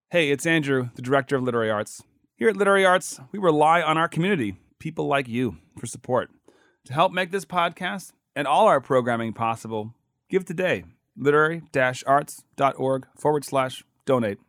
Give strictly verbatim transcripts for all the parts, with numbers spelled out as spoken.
Hey, it's Andrew, the director of Literary Arts. Here at Literary Arts, we rely on our community, people like you, for support. To help make this podcast and all our programming possible, give today. literary-arts.org forward slash donate.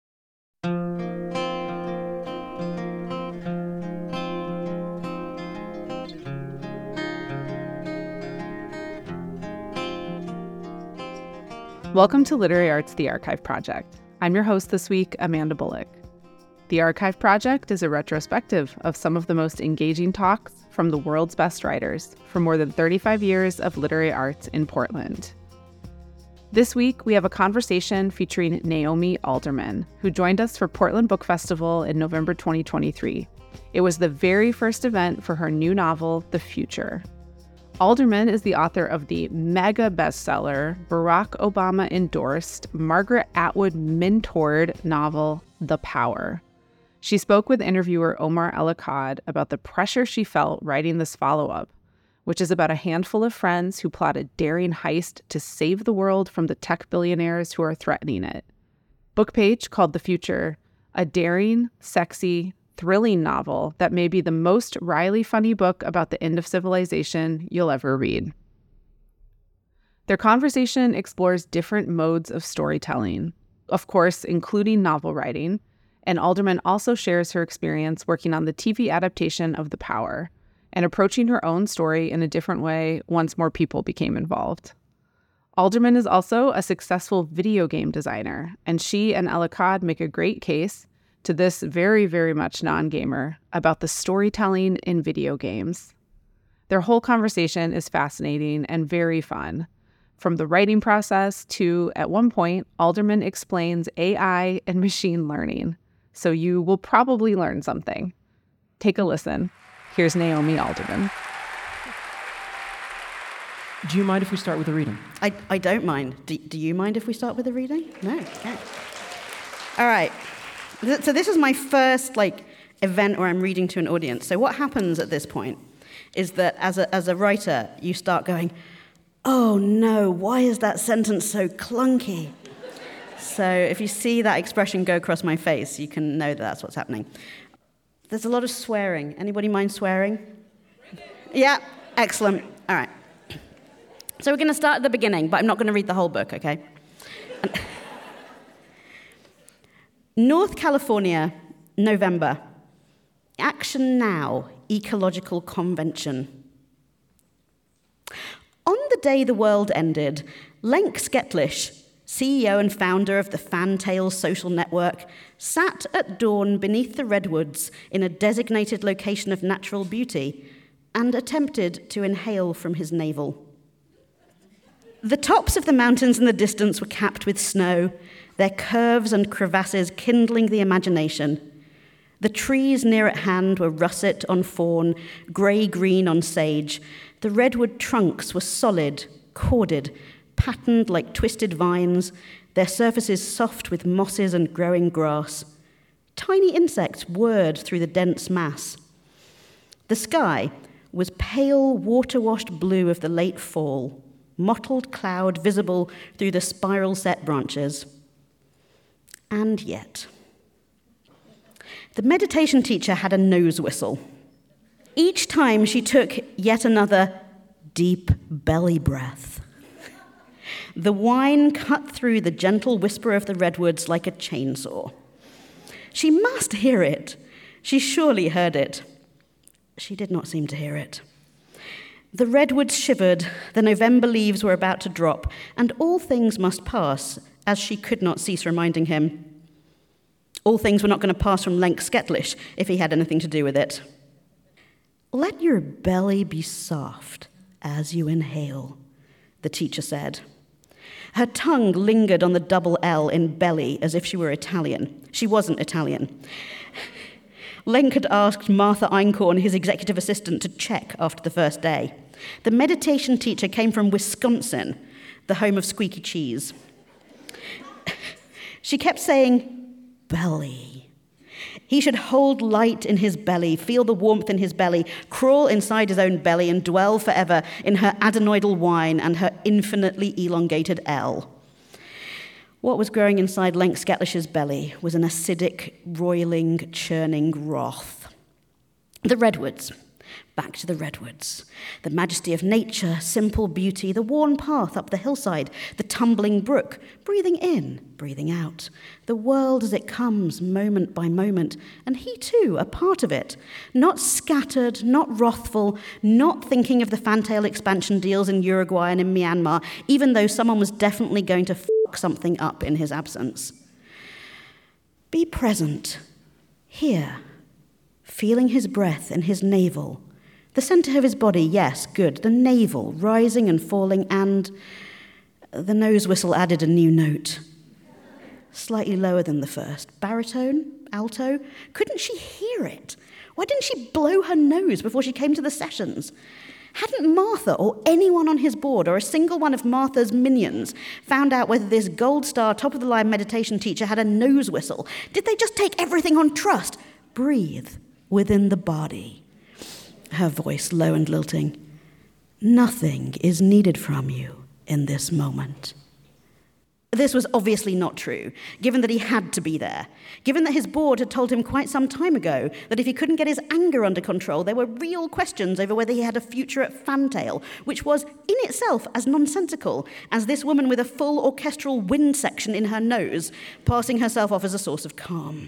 Welcome to Literary Arts, The Archive Project. I'm your host this week, Amanda Bullock. The Archive Project is a retrospective of some of the most engaging talks from the world's best writers for more than thirty-five years of literary arts in Portland. This week, we have a conversation featuring Naomi Alderman, who joined us for Portland Book Festival in November twenty twenty-three. It was the very first event for her new novel, The Future. Alderman is the author of the mega bestseller, Barack Obama-endorsed, Margaret Atwood-mentored novel, The Power. She spoke with interviewer Omar El-Akkad about the pressure she felt writing this follow-up, which is about a handful of friends who plot a daring heist to save the world from the tech billionaires who are threatening it. Bookpage called The Future a daring, sexy, thrilling novel that may be the most wryly funny book about the end of civilization you'll ever read. Their conversation explores different modes of storytelling, of course, including novel writing, and Alderman also shares her experience working on the T V adaptation of The Power and approaching her own story in a different way once more people became involved. Alderman is also a successful video game designer, and she and El-Akkad make a great case to this very, very much non-gamer about the storytelling in video games. Their whole conversation is fascinating and very fun. From the writing process to, at one point, Alderman explains A I and machine learning. So you will probably learn something. Take a listen. Here's Naomi Alderman. Do you mind if we start with a reading? I, I don't mind. Do, do you mind if we start with a reading? No? Okay. All right. So this is my first like event where I'm reading to an audience. So what happens at this point is that as a as a writer, you start going, oh no, why is that sentence so clunky? So if you see that expression go across my face, you can know that that's what's happening. There's a lot of swearing. Anybody mind swearing? Yeah, excellent. All right. So we're going to start at the beginning, but I'm not going to read the whole book, okay? North California, November. Action Now, Ecological Convention. On the day the world ended, Lenk Sketlish, C E O and founder of the Fantail social network, sat at dawn beneath the redwoods in a designated location of natural beauty and attempted to inhale from his navel. The tops of the mountains in the distance were capped with snow, their curves and crevasses kindling the imagination. The trees near at hand were russet on fawn, grey-green on sage. The redwood trunks were solid, corded, patterned like twisted vines, their surfaces soft with mosses and growing grass. Tiny insects whirred through the dense mass. The sky was pale, water-washed blue of the late fall, mottled cloud visible through the spiral-set branches. And yet, the meditation teacher had a nose whistle. Each time she took yet another deep belly breath, the whine cut through the gentle whisper of the redwoods like a chainsaw. She must hear it. She surely heard it. She did not seem to hear it. The redwoods shivered, the November leaves were about to drop, and all things must pass, as she could not cease reminding him. All things were not going to pass from Lenk Sketlish if he had anything to do with it. Let your belly be soft as you inhale, the teacher said. Her tongue lingered on the double L in belly as if she were Italian. She wasn't Italian. Lenk had asked Martha Einkorn, his executive assistant, to check after the first day. The meditation teacher came from Wisconsin, the home of squeaky cheese. She kept saying, belly. He should hold light in his belly, feel the warmth in his belly, crawl inside his own belly and dwell forever in her adenoidal whine and her infinitely elongated L. What was growing inside Lenk Sketlish's belly was an acidic, roiling, churning wrath. The redwoods. Back to the redwoods. The majesty of nature, simple beauty, the worn path up the hillside, the tumbling brook, breathing in, breathing out. The world as it comes, moment by moment, and he too, a part of it. Not scattered, not wrathful, not thinking of the fantail expansion deals in Uruguay and in Myanmar, even though someone was definitely going to fuck something up in his absence. Be present, here, feeling his breath in his navel. The center of his body, yes, good. The navel, rising and falling, and the nose whistle added a new note. Slightly lower than the first. Baritone? Alto? Couldn't she hear it? Why didn't she blow her nose before she came to the sessions? Hadn't Martha or anyone on his board or a single one of Martha's minions found out whether this gold star, top-of-the-line meditation teacher had a nose whistle? Did they just take everything on trust? Breathe within the body. Her voice low and lilting. Nothing is needed from you in this moment. This was obviously not true, given that he had to be there, given that his board had told him quite some time ago that if he couldn't get his anger under control, there were real questions over whether he had a future at Fantail, which was in itself as nonsensical as this woman with a full orchestral wind section in her nose, passing herself off as a source of calm.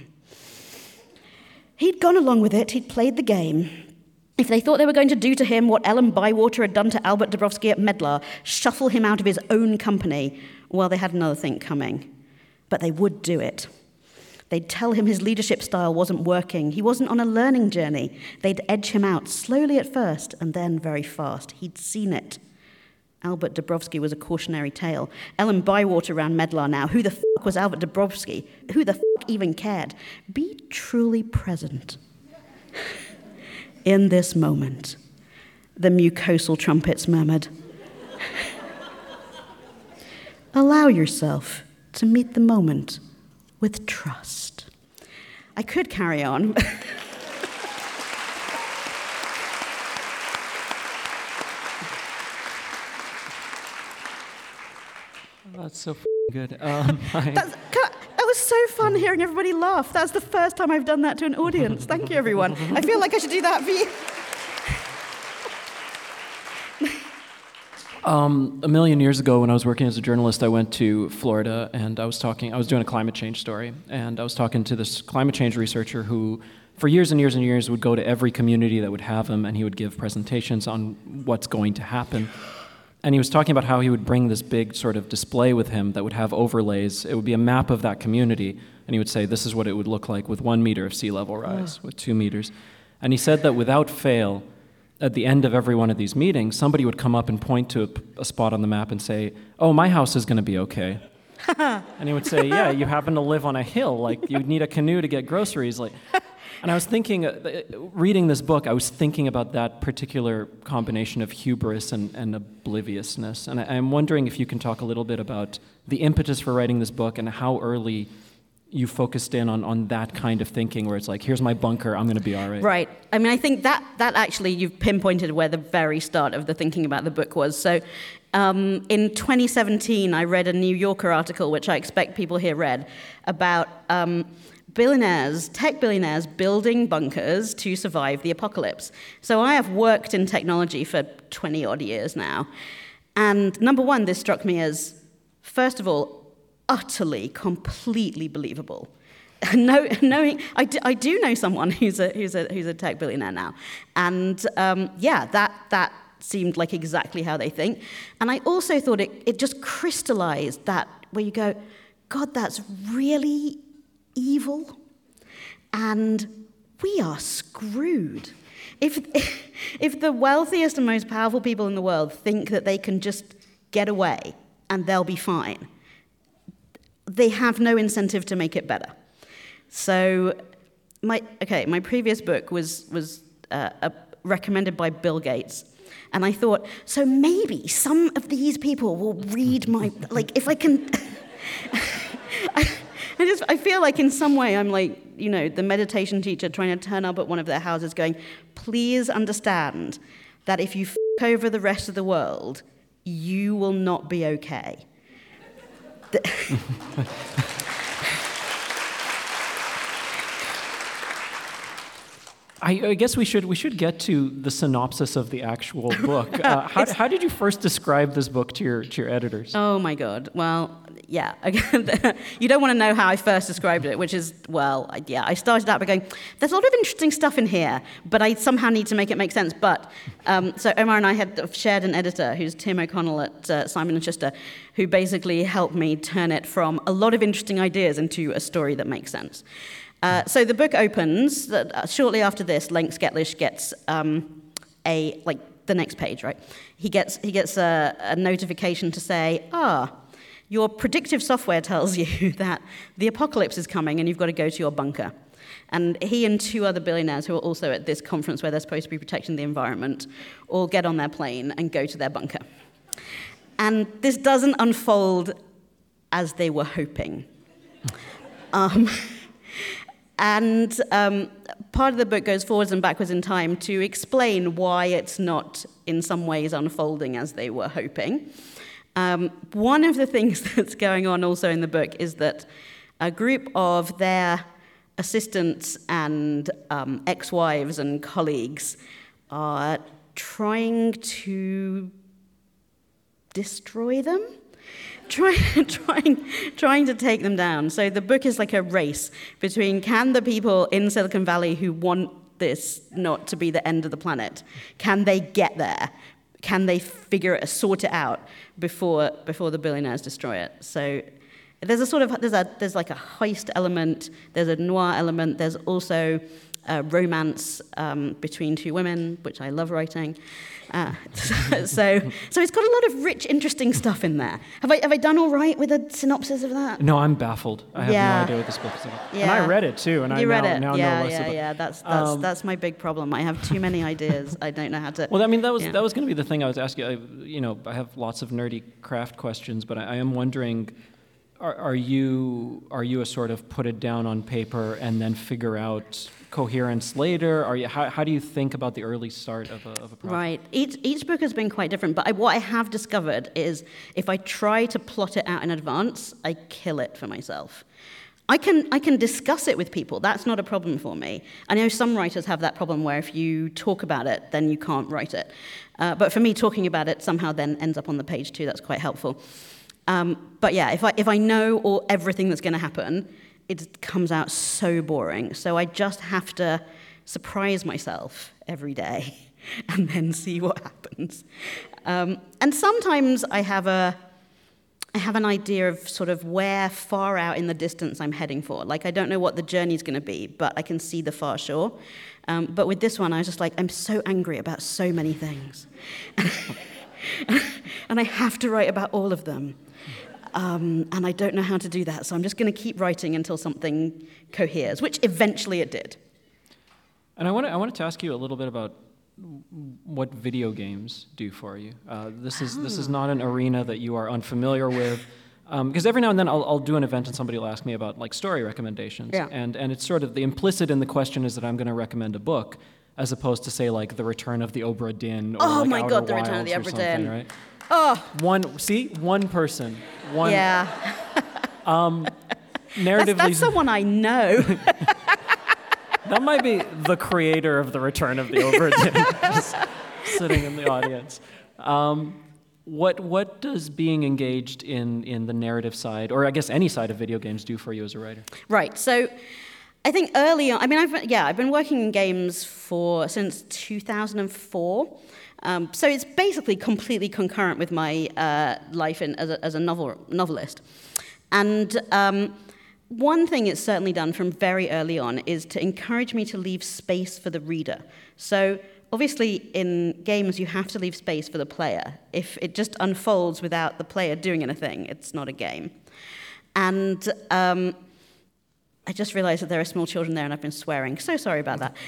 He'd gone along with it, he'd played the game. If they thought they were going to do to him what Ellen Bywater had done to Albert Dabrowski at Medlar, shuffle him out of his own company, well, they had another thing coming. But they would do it. They'd tell him his leadership style wasn't working. He wasn't on a learning journey. They'd edge him out, slowly at first, and then very fast. He'd seen it. Albert Dabrowski was a cautionary tale. Ellen Bywater ran Medlar now. Who the fuck was Albert Dabrowski? Who the fuck even cared? Be truly present. In this moment, the mucosal trumpets murmured. Allow yourself to meet the moment with trust. I could carry on. That's so f***ing good. Um, I... That's, I, that was so fun hearing everybody laugh. That's the first time I've done that to an audience. Thank you, everyone. I feel like I should do that for you. Um, a million years ago, when I was working as a journalist, I went to Florida, and I was talking. I was doing a climate change story, and I was talking to this climate change researcher who, for years and years and years, would go to every community that would have him, and he would give presentations on what's going to happen. And he was talking about how he would bring this big sort of display with him that would have overlays. It would be a map of that community, and he would say, this is what it would look like with one meter of sea level rise, with two meters. And he said that without fail, at the end of every one of these meetings, somebody would come up and point to a, a spot on the map and say, oh, my house is going to be okay. And he would say, yeah, you happen to live on a hill. Like, you need a canoe to get groceries. Like, and I was thinking, uh, reading this book, I was thinking about that particular combination of hubris and, and obliviousness. And I, I'm wondering if you can talk a little bit about the impetus for writing this book and how early you focused in on, on that kind of thinking where it's like, here's my bunker, I'm going to be all right. Right. I mean, I think that that actually, you've pinpointed where the very start of the thinking about the book was. So um, in twenty seventeen, I read a New Yorker article, which I expect people here read, about um, billionaires, tech billionaires building bunkers to survive the apocalypse. So I have worked in technology for twenty odd years now. And number one, this struck me as, first of all, utterly, completely believable. No, knowing, I do, I do know someone who's a who's a who's a tech billionaire now, and um, yeah, that that seemed like exactly how they think. And I also thought it it just crystallized that where you go, God, that's really evil, and we are screwed. If if the wealthiest and most powerful people in the world think that they can just get away and they'll be fine, they have no incentive to make it better. So, my okay, my previous book was was uh, uh, recommended by Bill Gates, and I thought, so maybe some of these people will read my like if I can. I, I just I feel like in some way I'm like, you know, the meditation teacher trying to turn up at one of their houses, going, please understand that if you f*** over the rest of the world, you will not be okay. I, I guess we should we should get to the synopsis of the actual book. Uh, how, how did you first describe this book to your to your editors? Oh my God! Well, yeah. You don't want to know how I first described it, which is well, I, yeah. I started out by going, "There's a lot of interesting stuff in here, but I somehow need to make it make sense." But um, so Omar and I had shared an editor, who's Tim O'Connell at uh, Simon and Schuster, who basically helped me turn it from a lot of interesting ideas into a story that makes sense. Uh, so the book opens that uh, shortly after this, Lenx Getlish gets um, a like the next page, right? He gets he gets a, a notification to say, ah, your predictive software tells you that the apocalypse is coming and you've got to go to your bunker. And he and two other billionaires who are also at this conference where they're supposed to be protecting the environment all get on their plane and go to their bunker. And this doesn't unfold as they were hoping. Um, And um, part of the book goes forwards and backwards in time to explain why it's not, in some ways, unfolding as they were hoping. Um, one of the things that's going on also in the book is that a group of their assistants and um, ex-wives and colleagues are trying to destroy them. Trying, trying, trying to take them down. So the book is like a race between can the people in Silicon Valley who want this not to be the end of the planet, can they get there? Can they figure it, sort it out before before the billionaires destroy it? So there's a sort of there's a there's like a heist element. There's a noir element. There's also a romance um, between two women, which I love writing. Uh, so, so it's got a lot of rich, interesting stuff in there. Have I have I done all right with a synopsis of that? No, I'm baffled. I have yeah. no idea what this book is about. Yeah. And I read it too, and you I read now, it. now yeah, know less yeah, about it. Yeah, that's that's Um, that's my big problem. I have too many ideas. I don't know how to. Well, I mean, that was yeah. that was going to be the thing I was asking. I, you know, I have lots of nerdy craft questions, but I, I am wondering, are, are you are you a sort of put it down on paper and then figure out coherence later? Are you how, how do you think about the early start of a, of a project? Right. Each each book has been quite different, but I, what I have discovered is if I try to plot it out in advance, I kill it for myself. I can I can discuss it with people. That's not a problem for me. I know some writers have that problem where if you talk about it, then you can't write it. Uh, but for me, talking about it somehow then ends up on the page too. That's quite helpful. Um, but yeah, if I if I know all everything that's going to happen, it comes out so boring. So I just have to surprise myself every day and then see what happens. Um, and sometimes I have a, I have an idea of sort of where far out in the distance I'm heading for. Like I don't know what the journey's going to be, but I can see the far shore. Um, but with this one, I was just like, I'm so angry about so many things. And I have to write about all of them. Um, and I don't know how to do that, so I'm just going to keep writing until something coheres, which eventually it did. And I want I wanted to ask you a little bit about what video games do for you. Uh, this is this is not an arena that you are unfamiliar with, because um, every now and then I'll, I'll do an event and somebody will ask me about like story recommendations, yeah. and and it's sort of the implicit in the question is that I'm going to recommend a book, as opposed to say like The Return of the Obra Dinn or oh like my Outer God, The Return of the Wilds or Obra Dinn. something, right? Oh, One see one person, one yeah. um, narratively. That's, that's someone I know. That might be the creator of The Return of the Obra Dinn, just sitting in the audience. Um, what what does being engaged in in the narrative side, or I guess any side of video games, do for you as a writer? Right. So, I think early on. I mean, I've yeah, I've been working in games for since two thousand four. Um, so it's basically completely concurrent with my uh, life in, as a, as a novel, novelist. And um, one thing it's certainly done from very early on is to encourage me to leave space for the reader. So obviously in games you have to leave space for the player. If it just unfolds without the player doing anything, it's not a game. And um, I just realized that there are small children there and I've been swearing. So sorry about that.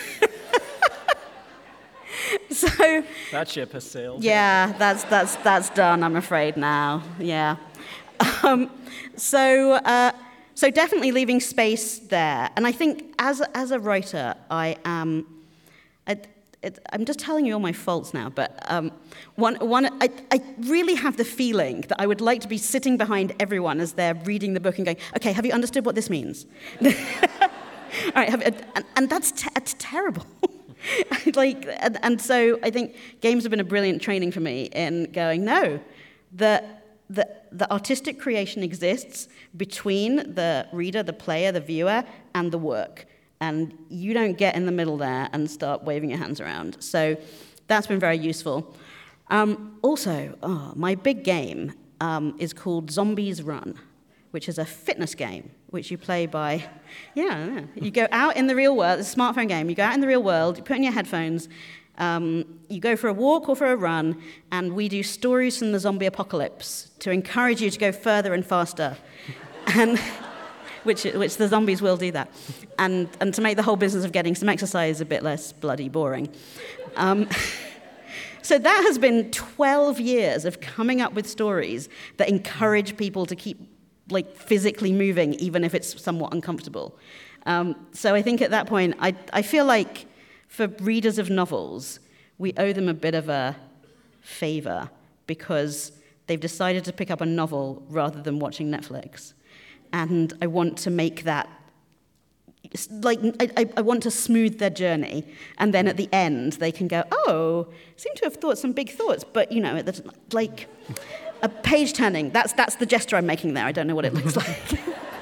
So that ship has sailed. Yeah, that's that's that's done. I'm afraid now. Yeah. Um, so uh, so definitely leaving space there, and I think as as a writer, I am. I, it, I'm just telling you all my faults now, but um, one, one, I, I really have the feeling that I would like to be sitting behind everyone as they're reading the book and going, okay, have you understood what this means? All right, have, and, and that's, te- that's terrible. like, and, and so I think games have been a brilliant training for me in going, no, the, the, the artistic creation exists between the reader, the player, the viewer, and the work. And you don't get in the middle there and start waving your hands around. So that's been very useful. Um, also, oh, my big game um, is called Zombies Run, which is a fitness game, which you play by, yeah, yeah. You go out in the real world, it's a smartphone game, you go out in the real world, you put in your headphones, um, you go for a walk or for a run, and we do stories from the zombie apocalypse to encourage you to go further and faster. and... Which, which the zombies will do that, and and to make the whole business of getting some exercise a bit less bloody boring. Um, so that has been twelve years of coming up with stories that encourage people to keep like physically moving, even if it's somewhat uncomfortable. Um, so I think at that point, I I feel like for readers of novels, we owe them a bit of a favor because they've decided to pick up a novel rather than watching Netflix. And I want to make that, like, I, I want to smooth their journey. And then at the end, they can go, oh, seem to have thought some big thoughts. But, you know, like, a page turning, that's that's the gesture I'm making there. I don't know what it looks like.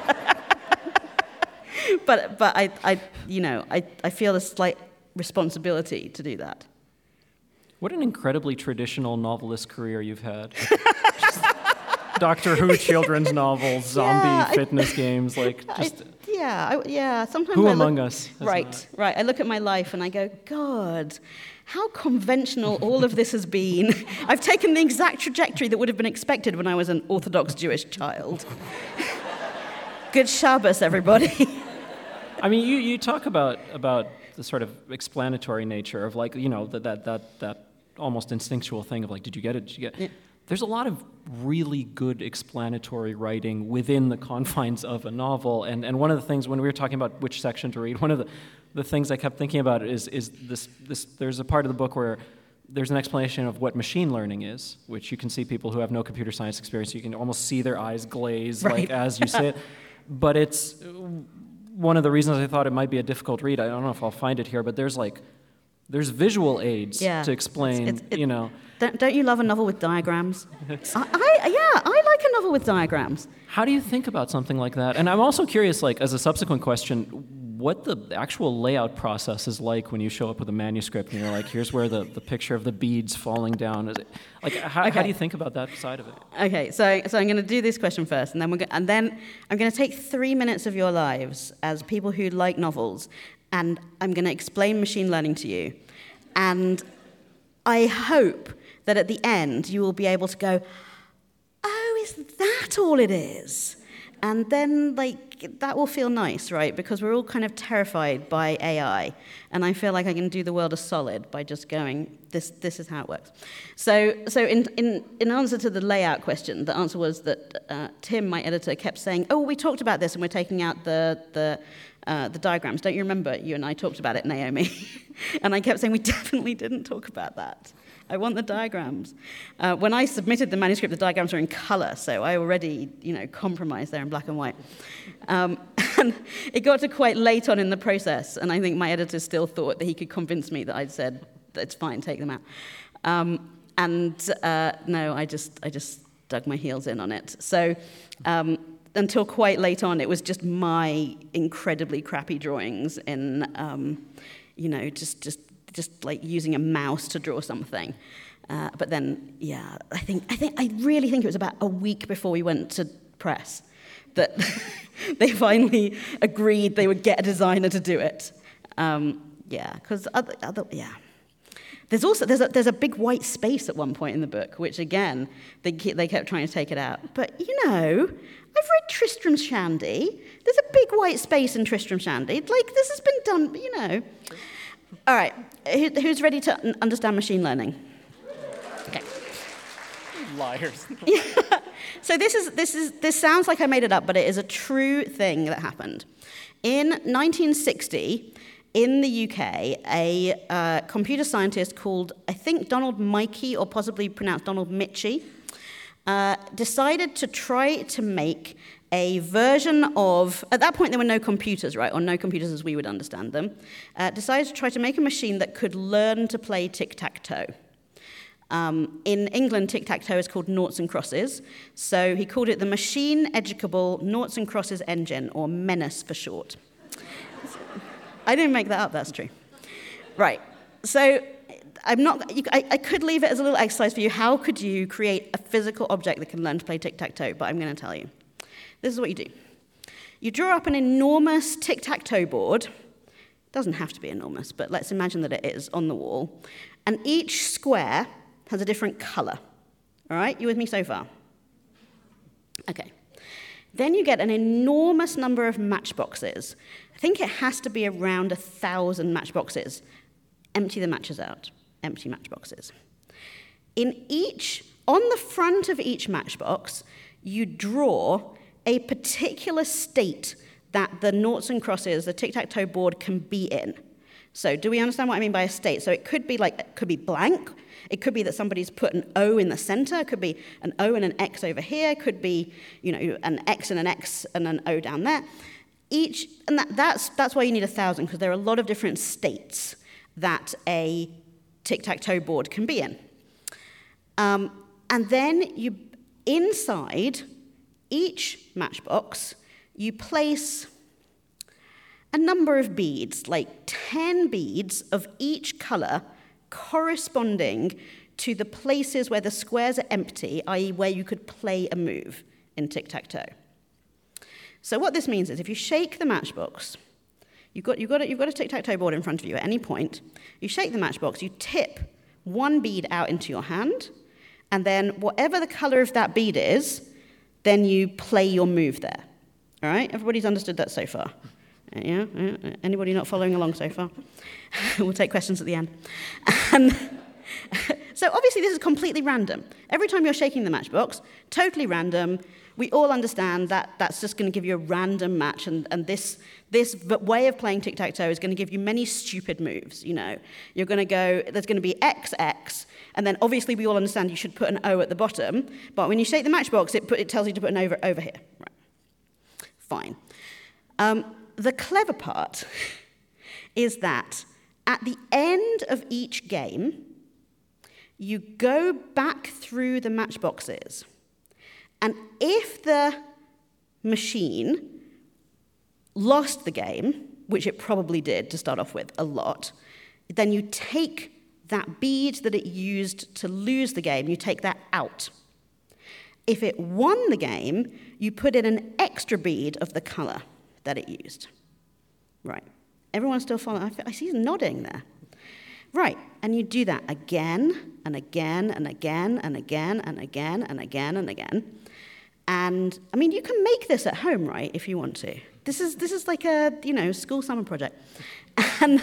but, but I, I, you know, I, I feel a slight responsibility to do that. What an incredibly traditional novelist career you've had. Doctor Who children's novels, zombie yeah, fitness I, games, like just. I, yeah, I, yeah. Sometimes Who I among look, us? Right, not? right. I look at my life and I go, God, how conventional all of this has been. I've taken the exact trajectory that would have been expected when I was an Orthodox Jewish child. Good Shabbos, everybody. I mean, you, you talk about about the sort of explanatory nature of like you know that that that that almost instinctual thing of like, did you get it? Did you get? Yeah. There's a lot of really good explanatory writing within the confines of a novel, and, and one of the things when we were talking about which section to read, one of the, the things I kept thinking about is is this this there's a part of the book where there's an explanation of what machine learning is, which you can see people who have no computer science experience, you can almost see their eyes glaze right. like as you say it, but it's one of the reasons I thought it might be a difficult read. I don't know if I'll find it here, but there's like there's visual aids yeah. to explain, it's, it's, you know. Don't, don't you love a novel with diagrams? I, I, yeah, I like a novel with diagrams. How do you think about something like that? And I'm also curious, like, as a subsequent question, what the actual layout process is like when you show up with a manuscript and you're like, here's where the, the picture of the beads falling down is. It, like, how, okay. how do you think about that side of it? Okay, so so I'm going to do this question first, and then we're go- and then I'm going to take three minutes of your lives as people who like novels, and I'm going to explain machine learning to you, and I hope that at the end you will be able to go, oh, is that all it is? And then, like, that will feel nice, right? Because we're all kind of terrified by A I. And I feel like I can do the world a solid by just going, this this is how it works. So so in in, in answer to the layout question, the answer was that uh, Tim, my editor, kept saying, oh, we talked about this and we're taking out the the uh, the diagrams. Don't you remember? You and I talked about it, Naomi. And I kept saying, we definitely didn't talk about that. I want the diagrams. Uh, when I submitted the manuscript, the diagrams were in color, so I already, you know, compromised there in black and white. Um, and it got to quite late on in the process, and I think my editor still thought that he could convince me that I'd said, it's fine, take them out. Um, and uh, no, I just, I just dug my heels in on it. So um, until quite late on, it was just my incredibly crappy drawings in, um, you know, just just. just like using a mouse to draw something. Uh, but then, yeah, I think, I think, I really think it was about a week before we went to press that they finally agreed they would get a designer to do it. Um, yeah, because other, other, yeah. There's also, there's a, there's a big white space at one point in the book, which again, they, keep, they kept trying to take it out. But, you know, I've read Tristram Shandy. There's a big white space in Tristram Shandy. Like, this has been done, you know. All right, Who, who's ready to understand machine learning? Okay. Liars. Yeah. So this is this is this sounds like I made it up, but it is a true thing that happened. In nineteen sixty, in the U K, a uh, computer scientist called, I think, Donald Michie, or possibly pronounced Donald Mitchie, uh, decided to try to make a version of, at that point there were no computers, right, or no computers as we would understand them, uh, decided to try to make a machine that could learn to play tic-tac-toe. Um, in England, tic-tac-toe is called noughts and crosses, so he called it the Machine-Educable Noughts and Crosses Engine, or MENUS for short. I didn't make that up, that's true. Right, so I'm not, you, I, I could leave it as a little exercise for you. How could you create a physical object that can learn to play tic-tac-toe? But I'm going to tell you. This is what you do. You draw up an enormous tic-tac-toe board. It doesn't have to be enormous, but let's imagine that it is on the wall. And each square has a different color. All right, you with me so far? Okay. Then you get an enormous number of matchboxes. I think it has to be around a thousand matchboxes. Empty the matches out. Empty matchboxes. In each, on the front of each matchbox, you draw a particular state that the noughts and crosses, the tic-tac-toe board, can be in. So do we understand what I mean by a state? So it could be like, it could be blank. It could be that somebody's put an O in the center. It could be an O and an X over here. It could be, you know, an X and an X and an O down there. Each, and that, that's, that's why you need a thousand, because there are a lot of different states that a tic-tac-toe board can be in. Um, and then you, inside each matchbox, you place a number of beads, like ten beads of each color corresponding to the places where the squares are empty, that is where you could play a move in tic-tac-toe. So what this means is if you shake the matchbox, you've got, you've got, a, you've got a tic-tac-toe board in front of you at any point, you shake the matchbox, you tip one bead out into your hand, and then whatever the color of that bead is, then you play your move there. All right? Everybody's understood that so far? Yeah? Anybody not following along so far? We'll take questions at the end. And so obviously this is completely random. Every time you're shaking the matchbox, totally random. We all understand that that's just going to give you a random match, and, and this, this way of playing tic-tac-toe is going to give you many stupid moves, you know. You're going to go, there's going to be X, X, and then obviously we all understand you should put an O at the bottom, but when you shake the matchbox, it, put, it tells you to put an over, over here. Right. Fine. Um, the clever part is that at the end of each game, you go back through the matchboxes, and if the machine lost the game, which it probably did to start off with a lot, then you take that bead that it used to lose the game, you take that out. If it won the game, you put in an extra bead of the color that it used. Right. Everyone's still following? I see he's nodding there. Right, and you do that again and again and again and again and again and again and again. And, I mean, you can make this at home, right, if you want to. This is this is like a, you know, school summer project. And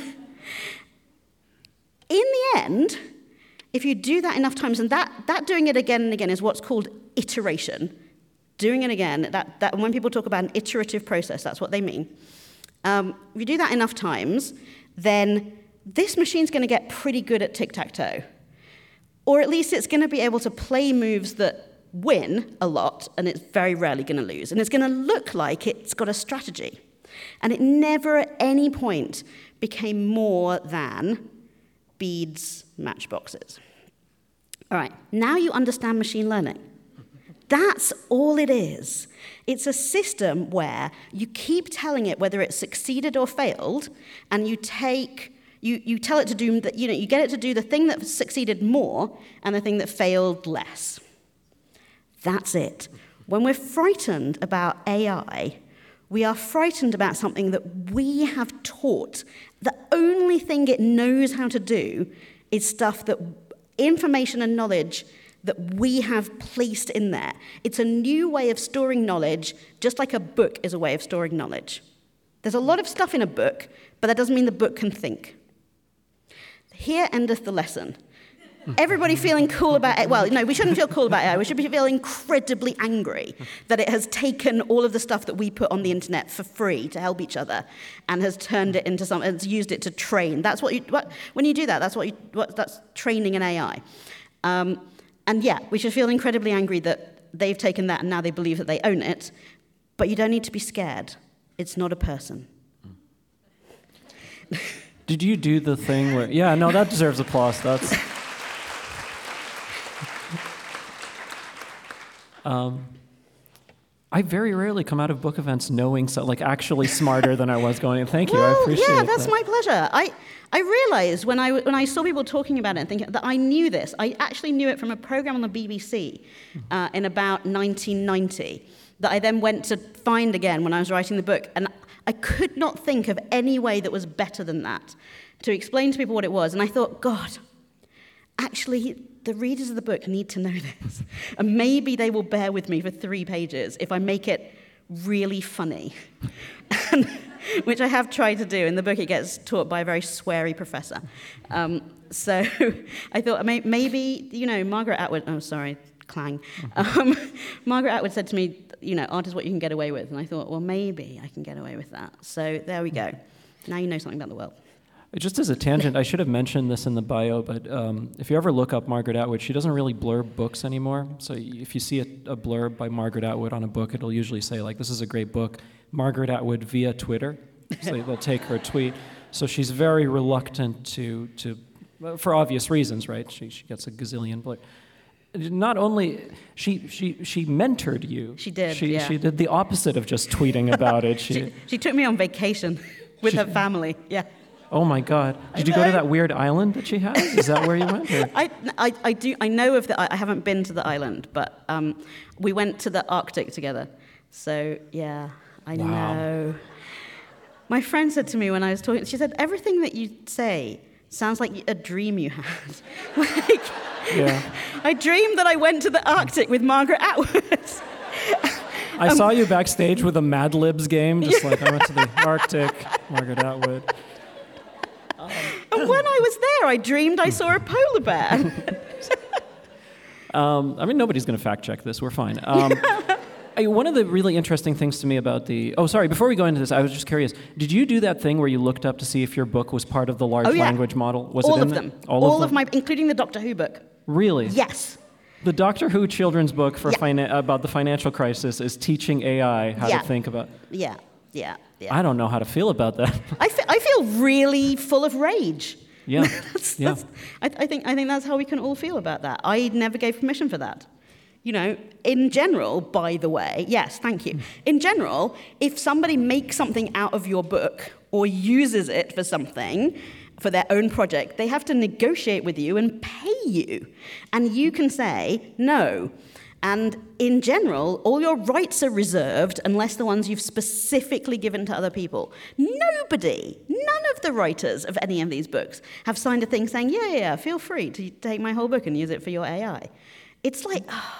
in the end, if you do that enough times, and that, that doing it again and again is what's called iteration. Doing it again, that, that when people talk about an iterative process, that's what they mean. Um, if you do that enough times, then this machine's going to get pretty good at tic-tac-toe. Or at least it's going to be able to play moves that win a lot, and it's very rarely going to lose. And it's going to look like it's got a strategy. And it never at any point became more than beads matchboxes. All right, now you understand machine learning. That's all it is. It's a system where you keep telling it whether it succeeded or failed, and you take... You, you tell it to do, the, you know, you get it to do the thing that succeeded more and the thing that failed less. That's it. When we're frightened about A I, we are frightened about something that we have taught. The only thing it knows how to do is stuff that, information and knowledge that we have placed in there. It's a new way of storing knowledge, just like a book is a way of storing knowledge. There's a lot of stuff in a book, but that doesn't mean the book can think. Here endeth the lesson. everybody feeling cool about it. Well, no, we shouldn't feel cool about A I. We should be feel incredibly angry that it has taken all of the stuff that we put on the internet for free to help each other and has turned it into something, has used it to train. That's what you, what, when you do that, that's what you, what, that's training an A I. Um, and yeah, we should feel incredibly angry that they've taken that and now they believe that they own it. But you don't need to be scared. It's not a person. Did you do the thing where... Yeah, no, that deserves applause. That's... Um, I very rarely come out of book events knowing, so, like, actually smarter than I was going. Thank you, well, I appreciate it. Yeah, that's that. my pleasure. I, I realized when I, when I saw people talking about it and thinking that I knew this. I actually knew it from a program on the B B C uh, in about nineteen ninety that I then went to find again when I was writing the book. And I could not think of any way that was better than that to explain to people what it was. And I thought, God, actually, the readers of the book need to know this. And maybe they will bear with me for three pages if I make it really funny, and, which I have tried to do. In the book, it gets taught by a very sweary professor. Um, so I thought maybe, you know, Margaret Atwood, oh, sorry, clang. Um, Margaret Atwood said to me, you know, art is what you can get away with. And I thought, well, maybe I can get away with that. So there we go. Now you know something about the world. Just as a tangent, I should have mentioned this in the bio, but um, if you ever look up Margaret Atwood, she doesn't really blurb books anymore. So if you see a, a blurb by Margaret Atwood on a book, it'll usually say, like, this is a great book, Margaret Atwood via Twitter. So they'll take her tweet. So she's very reluctant to, to for obvious reasons, right? She, she gets a gazillion blurb. Not only, she she she mentored you. She did, She, yeah. she did the opposite of just tweeting about it. She, she, she took me on vacation with She- her family, yeah. Oh my God! Did you go to that weird island that she has? Is that where you went? Or? I, I, I do. I know of the. I haven't been to the island, but um, we went to the Arctic together. So yeah, I Wow. know. My friend said to me when I was talking, she said, "Everything that you say sounds like a dream you had." Like, Yeah. I dreamed that I went to the Arctic with Margaret Atwood. I saw you backstage with a Mad Libs game, just like I went to the Arctic, Margaret Atwood. And when I was there, I dreamed I saw a polar bear. Um, I mean, nobody's going to fact check this. We're fine. Um, I, one of the really interesting things to me about the... Oh, sorry. Before we go into this, I was just curious. Did you do that thing where you looked up to see if your book was part of the large Oh, yeah. language model? Was All it in of there? them. All, All of, of them? my, including the Doctor Who book. Really? Yes. The Doctor Who children's book for Yeah. fina- about the financial crisis is teaching A I how Yeah. to think about... Yeah. Yeah. Yeah. I don't know how to feel about that. I, fe- I feel really full of rage. Yeah. that's, Yeah. that's, I, I think I think that's how we can all feel about that. I never gave permission for that. You know, in general, by the way, yes, thank you. In general, if somebody makes something out of your book or uses it for something, for their own project, they have to negotiate with you and pay you. And you can say no. And in general, all your rights are reserved unless the ones you've specifically given to other people. Nobody, none of the writers of any of these books have signed a thing saying, yeah, yeah, yeah, feel free to take my whole book and use it for your A I. It's like, oh,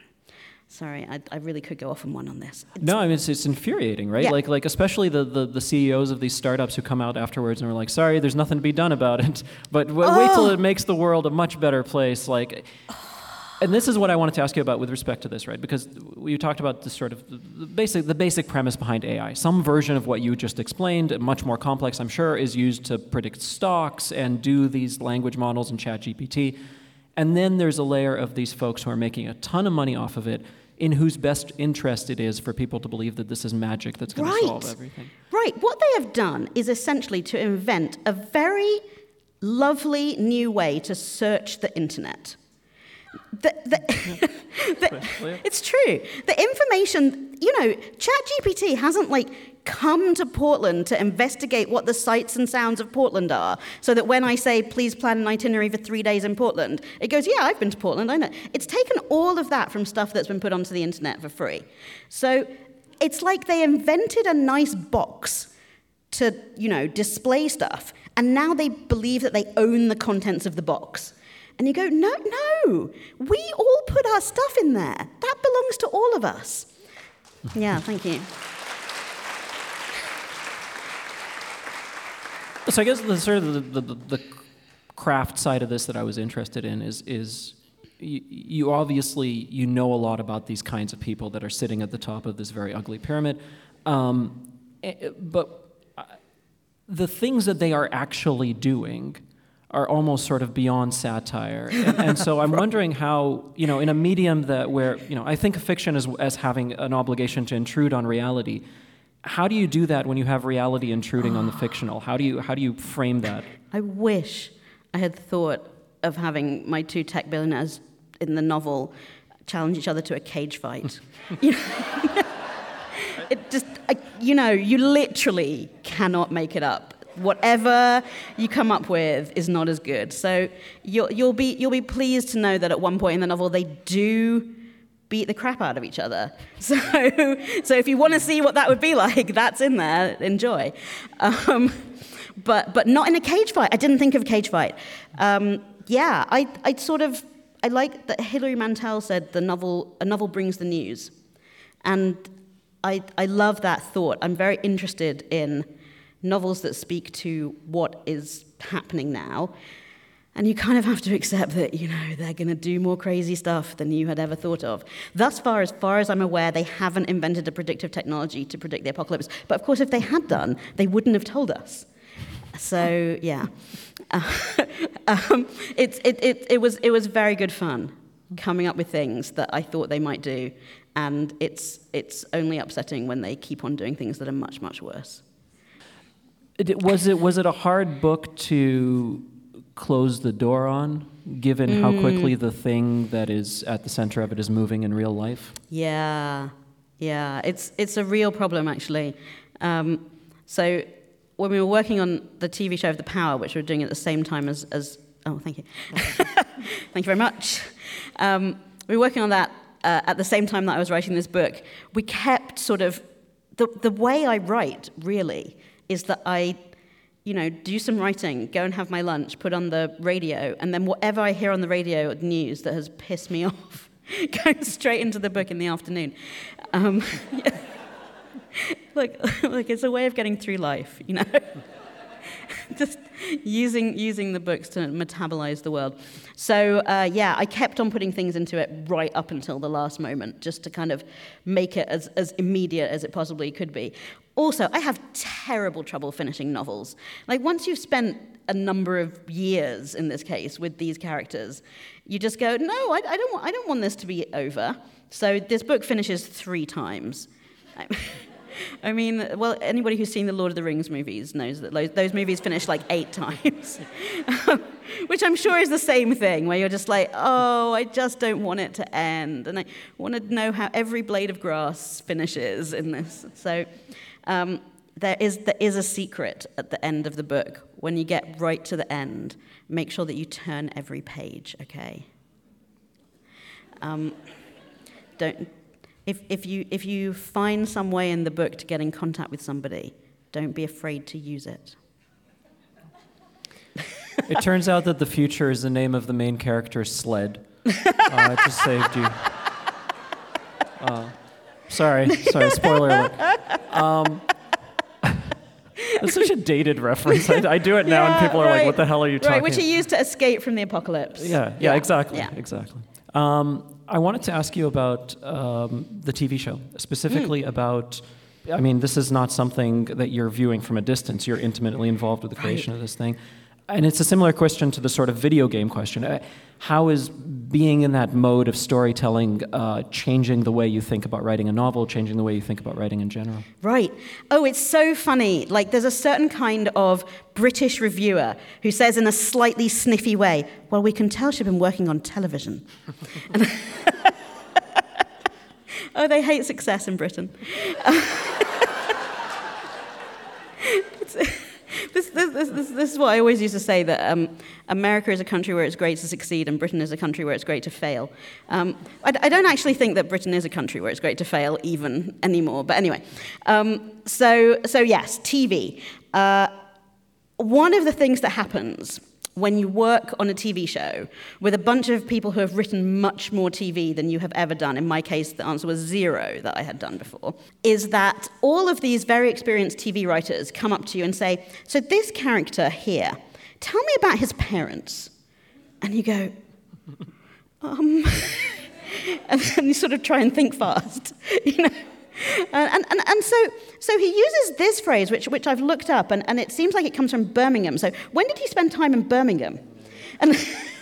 sorry, I, I really could go off on one on this. It's, No, I mean, it's, it's infuriating, right? Yeah. Like, like especially the, the, the C E Os of these startups who come out afterwards and are like, sorry, there's nothing to be done about it. But w- Oh. wait till it makes the world a much better place. Like, and this is what I wanted to ask you about with respect to this, right? Because we talked about the sort of the basic, the basic premise behind A I. Some version of what you just explained, much more complex, I'm sure, is used to predict stocks and do these language models in ChatGPT. And then there's a layer of these folks who are making a ton of money off of it, in whose best interest it is for people to believe that this is magic that's going Right. to solve everything. Right. What they have done is essentially to invent a very lovely new way to search the internet. The, the, the, it's true. The information, you know, ChatGPT hasn't like come to Portland to investigate what the sights and sounds of Portland are, so that when I say, please plan an itinerary for three days in Portland, it goes, yeah, I've been to Portland, I know. It's taken all of that from stuff that's been put onto the internet for free. So it's like they invented a nice box to, you know, display stuff, and now they believe that they own the contents of the box. And you go, no, no, we all put our stuff in there. That belongs to all of us. Yeah, thank you. So I guess the sort of the, the, the craft side of this that I was interested in is is you, you obviously you know a lot about these kinds of people that are sitting at the top of this very ugly pyramid, um, but the things that they are actually doing are almost sort of beyond satire. And, and so I'm wondering how, you know, in a medium that where, you know, I think of fiction as, as having an obligation to intrude on reality. How do you do that when you have reality intruding on the fictional? How do you how do you frame that? I wish I had thought of having my two tech billionaires in the novel challenge each other to a cage fight. You know? It just, I, you know, you literally cannot make it up. Whatever you come up with is not as good. So you'll you'll be you'll be pleased to know that at one point in the novel they do beat the crap out of each other. So so if you want to see what that would be like, that's in there. Enjoy. Um, but but not in a cage fight. I didn't think of a cage fight. Um, yeah, I I sort of I like that Hilary Mantel said the novel a novel brings the news, and I I love that thought. I'm very interested in novels that speak to what is happening now, and you kind of have to accept that, you know, they're going to do more crazy stuff than you had ever thought of. Thus far, as far as I'm aware, they haven't invented a predictive technology to predict the apocalypse. But of course, if they had done, they wouldn't have told us. So yeah, uh, um, it, it it it was it was very good fun coming up with things that I thought they might do, and it's it's only upsetting when they keep on doing things that are much much worse. Was it was it a hard book to close the door on, given mm. how quickly the thing that is at the center of it is moving in real life? Yeah, yeah, it's it's a real problem actually. Um, so when we were working on the T V show of The Power, which we were doing at the same time as as oh, thank you, thank you very much. Um, we were working on that uh, at the same time that I was writing this book. We kept sort of the the way I write really is that I, you know, do some writing, go and have my lunch, put on the radio, and then whatever I hear on the radio or the news that has pissed me off goes straight into the book in the afternoon. Um, yeah. Like, like it's a way of getting through life, you know? Just using using the books to metabolize the world. So, uh, yeah, I kept on putting things into it right up until the last moment, just to kind of make it as, as immediate as it possibly could be. Also, I have terrible trouble finishing novels. Like, once you've spent a number of years, in this case, with these characters, you just go, no, I, I don't want, I don't want this to be over. So this book finishes three times. I mean, well, anybody who's seen the Lord of the Rings movies knows that those, those movies finish like eight times, which I'm sure is the same thing, where you're just like, oh, I just don't want it to end, and I want to know how every blade of grass finishes in this. So um, there is there is a secret at the end of the book. When you get right to the end, make sure that you turn every page, okay? Um, don't... If, if you if you find some way in the book to get in contact with somebody, don't be afraid to use it. It turns out that the future is the name of the main character's sled. Uh, it just saved you. Uh, sorry, sorry, spoiler alert. Um, that's such a dated reference. I, I do it now, yeah, and people are right. like, "What the hell are you talking?" Right, which he used to escape from the apocalypse. Yeah, yeah, yeah. exactly, yeah. exactly. Um, I wanted to ask you about um, the T V show, specifically mm. about, I mean, this is not something that you're viewing from a distance. You're intimately involved with the creation right. of this thing. And it's a similar question to the sort of video game question. Uh, how is being in that mode of storytelling uh, changing the way you think about writing a novel, changing the way you think about writing in general? Right. Oh, it's so funny. Like, there's a certain kind of British reviewer who says in a slightly sniffy way, well, we can tell she's been working on television. And oh, they hate success in Britain. it's, This, this, this, this is what I always used to say, that um, America is a country where it's great to succeed and Britain is a country where it's great to fail. Um, I, I don't actually think that Britain is a country where it's great to fail even anymore. But anyway, um, so, so yes, T V. Uh, one of the things that happens when you work on a T V show with a bunch of people who have written much more T V than you have ever done, in my case the answer was zero that I had done before, is that all of these very experienced T V writers come up to you and say, so this character here, tell me about his parents. And you go, um, and then you sort of try and think fast, you know. And, and, and so so he uses this phrase, which which I've looked up, and, and it seems like it comes from Birmingham. So when did he spend time in Birmingham? And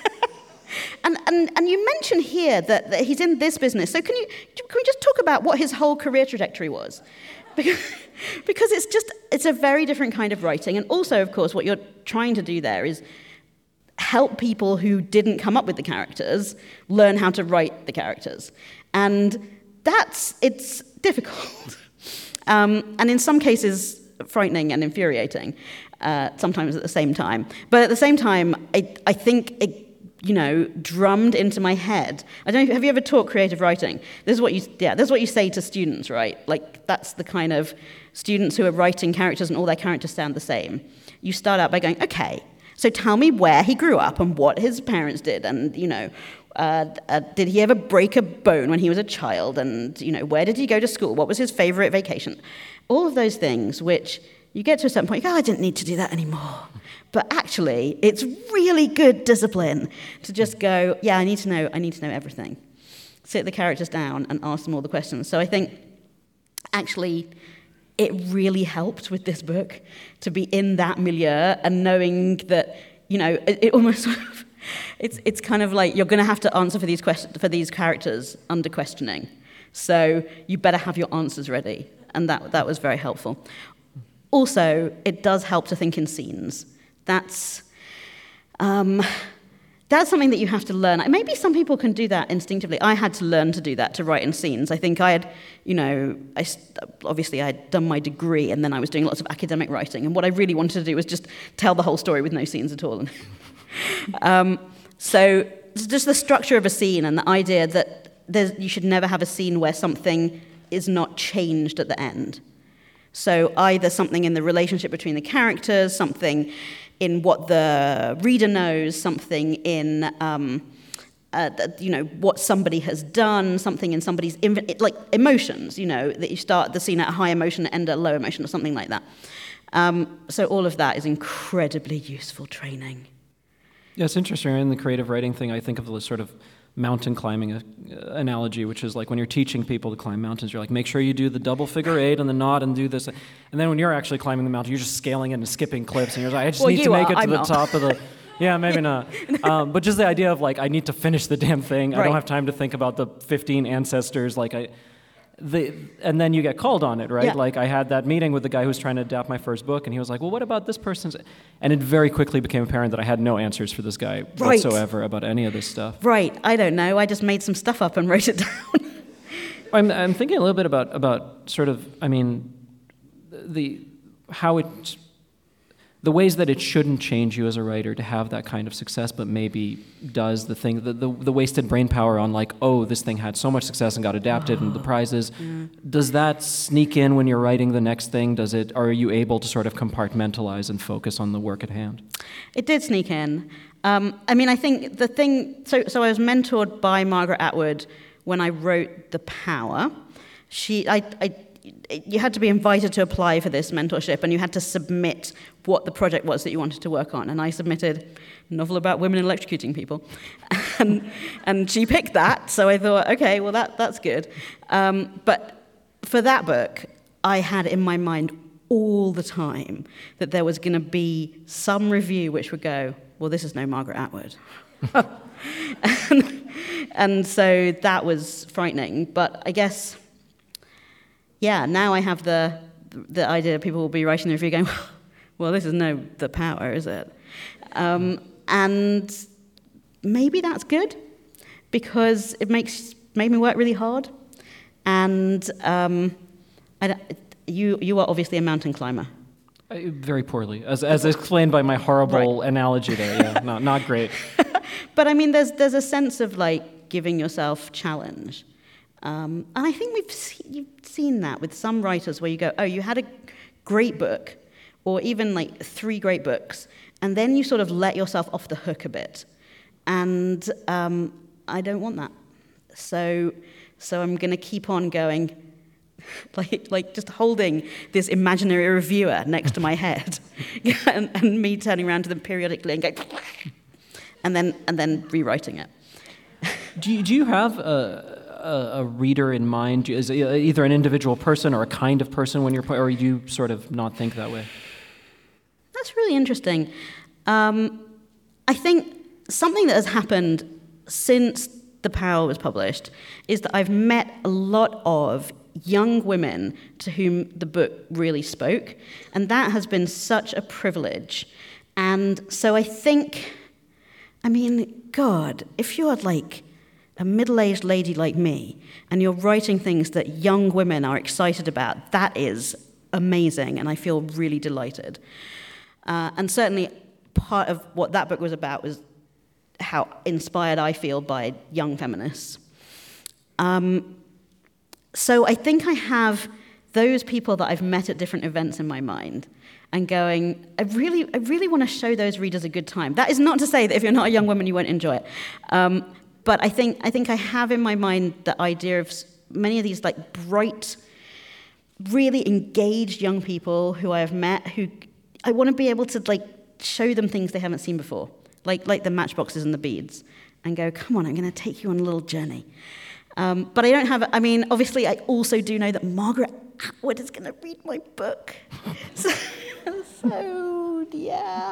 and, and and you mention here that, that he's in this business. So can you can we just talk about what his whole career trajectory was? Because, because it's just it's a very different kind of writing. And also, of course, what you're trying to do there is help people who didn't come up with the characters learn how to write the characters. And that's, it's difficult. um, and in some cases, frightening and infuriating, uh, sometimes at the same time. But at the same time, I, I think it, you know, drummed into my head. I don't know, have you ever taught creative writing? This is what you, yeah, this is what you say to students, right? Like, that's the kind of students who are writing characters and all their characters sound the same. You start out by going, okay, so tell me where he grew up and what his parents did, and, you know, uh, uh, did he ever break a bone when he was a child, and, you know, where did he go to school? What was his favorite vacation? All of those things, which you get to a certain point, you go, oh, I didn't need to do that anymore. But actually, it's really good discipline to just go, yeah, I need to know, I need to know everything. Sit the characters down and ask them all the questions. So I think, actually, it really helped with this book to be in that milieu and knowing that, you know, it, it almost sort of, it's it's kind of like you're going to have to answer for these questions for these characters under questioning. So you better have your answers ready, and that that was very helpful. Also, it does help to think in scenes. That's um, that's something that you have to learn. Maybe some people can do that instinctively. I had to learn to do that, to write in scenes. I think I had, you know, I, obviously I had done my degree, and then I was doing lots of academic writing, and what I really wanted to do was just tell the whole story with no scenes at all. um, so just the structure of a scene and the idea that there's, you should never have a scene where something is not changed at the end. So either something in the relationship between the characters, something in what the reader knows, something in, um, uh, you know, what somebody has done, something in somebody's, inv- like emotions, you know, that you start the scene at a high emotion and end at a low emotion or something like that. Um, so all of that is incredibly useful training. Yeah, it's interesting. In the creative writing thing, I think of the sort of mountain climbing uh, analogy, which is like when you're teaching people to climb mountains, you're like, make sure you do the double figure eight and the knot and do this. And then when you're actually climbing the mountain, you're just scaling it and skipping cliffs, and you're like, I just well, need to make are, it to I'm the not. top of the... Yeah, maybe not. Um, but just the idea of like, I need to finish the damn thing. Right. I don't have time to think about the fifteen ancestors. Like I... The, and then you get called on it, right? Yeah. Like I had that meeting with the guy who was trying to adapt my first book, and he was like, well, what about this person's... And it very quickly became apparent that I had no answers for this guy Right. whatsoever about any of this stuff. Right, I don't know. I just made some stuff up and wrote it down. I'm, I'm thinking a little bit about, about sort of, I mean, the how it... The ways that it shouldn't change you as a writer to have that kind of success, but maybe does the thing, the, the, the wasted brain power on like, oh, this thing had so much success and got adapted oh, and the prizes. Yeah. Does that sneak in when you're writing the next thing? Does it, are you able to sort of compartmentalize and focus on the work at hand? It did sneak in. Um, I mean, I think the thing, so, so I was mentored by Margaret Atwood when I wrote The Power. She, I, I You had to be invited to apply for this mentorship, and you had to submit what the project was that you wanted to work on. And I submitted a novel about women electrocuting people. and, and she picked that, so I thought, okay, well, that that's good. Um, but for that book, I had in my mind all the time that there was going to be some review which would go, well, this is no Margaret Atwood. and, and so that was frightening. But I guess... Yeah, now I have the the idea people will be writing the review going, well, this is no The Power, is it? Um, and maybe that's good, because it makes made me work really hard. And um, I don't, you you are obviously a mountain climber. I, very poorly, as as explained by my horrible right. analogy there. Yeah, not not great. But I mean, there's there's a sense of like giving yourself challenge. Um, and I think we've see, you've seen that with some writers where you go, oh, you had a great book, or even like three great books, and then you sort of let yourself off the hook a bit. And um, I don't want that. So so I'm going to keep on going, like like just holding this imaginary reviewer next to my head and, and me turning around to them periodically and going, and then and then rewriting it. Do you, do you have a, a, a reader in mind? Is it either an individual person or a kind of person when you're, or do you sort of not think that way? That's really interesting. Um, I think something that has happened since The Power was published is that I've met a lot of young women to whom the book really spoke, and that has been such a privilege. And so I think, I mean, God, if you're like a middle-aged lady like me, and you're writing things that young women are excited about, that is amazing, and I feel really delighted. Uh, and certainly part of what that book was about was how inspired I feel by young feminists. Um, so I think I have those people that I've met at different events in my mind, and going, I really, I really want to show those readers a good time. That is not to say that if you're not a young woman, you won't enjoy it. Um, but I think, I think I have in my mind the idea of many of these like bright, really engaged young people who I have met, who I want to be able to like show them things they haven't seen before, like like the matchboxes and the beads, and go, come on, I'm going to take you on a little journey. Um, but I don't have, I mean, obviously I also do know that Margaret Atwood is going to read my book. so, so, yeah.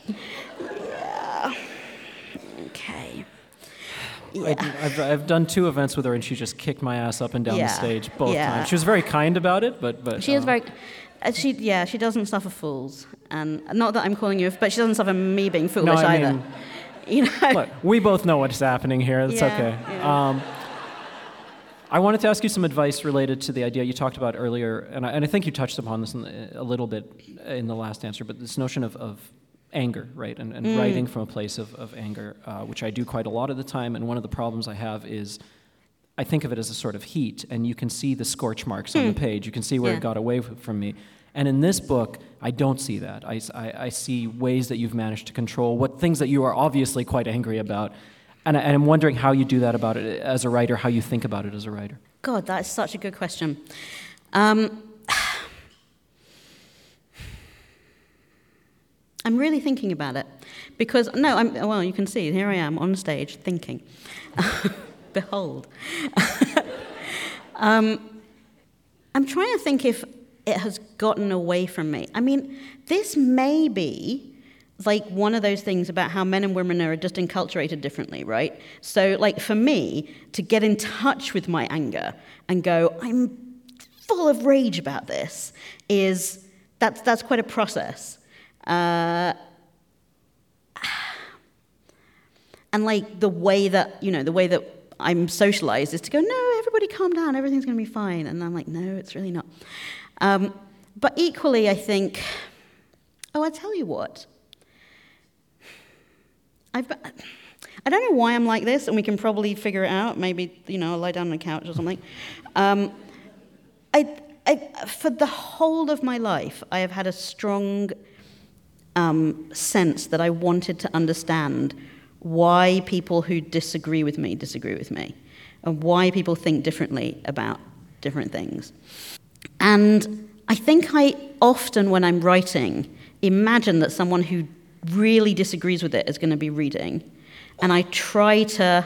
Yeah. Okay. Yeah. I, I've, I've done two events with her, and she just kicked my ass up and down yeah. the stage both yeah. times. She was very kind about it, but... but she is uh, very... Uh, she, yeah, she doesn't suffer fools. And not that I'm calling you, but she doesn't suffer me being foolish no, I either. Mean, you know? Look, we both know what's happening here. That's yeah, okay. Yeah. Um, I wanted to ask you some advice related to the idea you talked about earlier, and I, and I think you touched upon this in the, a little bit in the last answer, but this notion of, of anger, right, and, and mm. writing from a place of, of anger, uh, which I do quite a lot of the time, and one of the problems I have is I think of it as a sort of heat, and you can see the scorch marks mm. on the page. You can see where yeah. it got away from me. And in this book, I don't see that. I, I, I see ways that you've managed to control what things that you are obviously quite angry about. And, I, and I'm wondering how you do that about it as a writer, how you think about it as a writer. God, that's such a good question. Um, I'm really thinking about it. Because, no, I'm, well, you can see, here I am on stage thinking. Behold. um, I'm trying to think if it has gotten away from me. I mean, this may be like one of those things about how men and women are just enculturated differently, right? So, like, for me, to get in touch with my anger and go, I'm full of rage about this, is, that's, that's quite a process. Uh, and, like, the way that, you know, the way that I'm socialized is to go, no, everybody calm down, everything's going to be fine. And I'm like, no, it's really not. Um, but equally, I think, oh, I tell you what, I've been, I don't know why I'm like this, and we can probably figure it out. Maybe, you know, I'll lie down on the couch or something. Um, I, I, for the whole of my life, I have had a strong um, sense that I wanted to understand why people who disagree with me disagree with me, and why people think differently about different things. And I think I often, when I'm writing, imagine that someone who really disagrees with it is going to be reading. And I try to...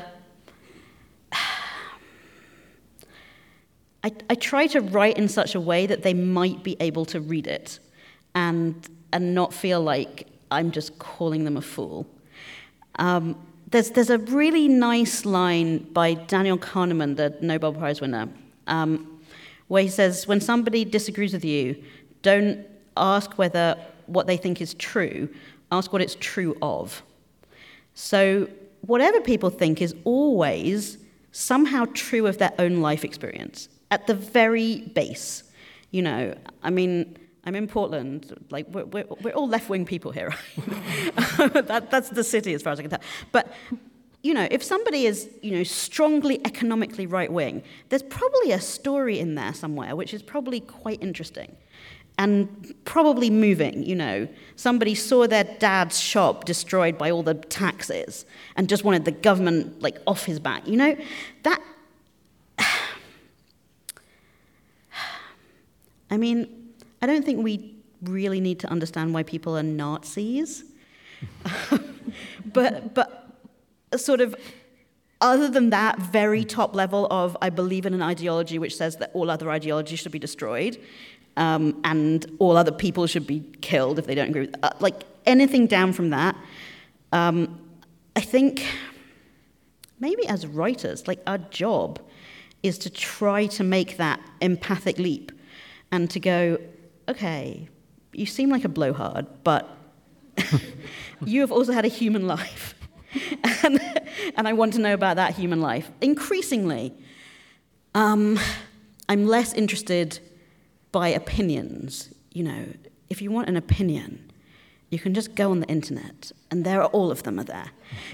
I, I try to write in such a way that they might be able to read it and, and not feel like I'm just calling them a fool. Um, there's, there's a really nice line by Daniel Kahneman, the Nobel Prize winner, um, where he says, when somebody disagrees with you, don't ask whether what they think is true, ask what it's true of. So whatever people think is always somehow true of their own life experience, at the very base. You know, I mean, I'm in Portland, like, we're, we're, we're all left-wing people here. that, that's the city as far as I can tell. But, you know, if somebody is, you know, strongly economically right-wing, there's probably a story in there somewhere which is probably quite interesting. And probably moving, you know. Somebody saw their dad's shop destroyed by all the taxes and just wanted the government, like, off his back. You know, that... I mean, I don't think we really need to understand why people are Nazis. but but sort of other than that, very top level of I believe in an ideology which says that all other ideologies should be destroyed, um, and all other people should be killed if they don't agree with uh, like anything down from that. Um, I think maybe as writers, like our job is to try to make that empathic leap and to go, okay, you seem like a blowhard, but you have also had a human life. and, and I want to know about that human life. Increasingly, um, I'm less interested by opinions. You know, if you want an opinion, you can just go on the internet, and there are all of them are there.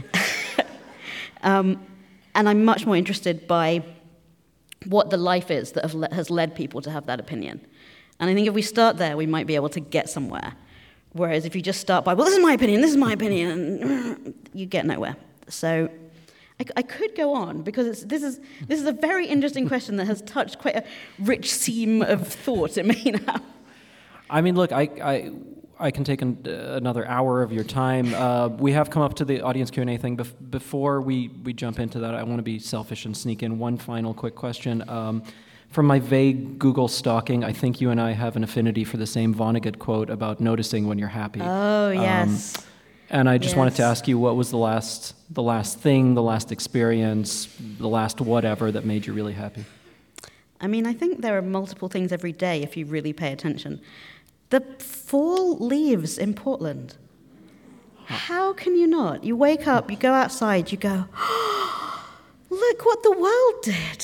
um, and I'm much more interested by what the life is that have le- has led people to have that opinion. And I think if we start there, we might be able to get somewhere. Whereas if you just start by, well, this is my opinion, this is my opinion, you get nowhere. So I, I could go on, because it's, this is this is a very interesting question that has touched quite a rich seam of thought in me now. I mean, look, I I, I can take an, uh, another hour of your time. Uh, we have come up to the audience Q and A thing. Bef- before we, we jump into that, I want to be selfish and sneak in one final quick question. Um, From my vague Google stalking, I think you and I have an affinity for the same Vonnegut quote about noticing when you're happy. Oh, yes. Um, and I just yes. wanted to ask you, what was the last, the last thing, the last experience, the last whatever that made you really happy? I mean, I think there are multiple things every day if you really pay attention. The fall leaves in Portland. How can you not? You wake up, you go outside, you go, oh, look what the world did.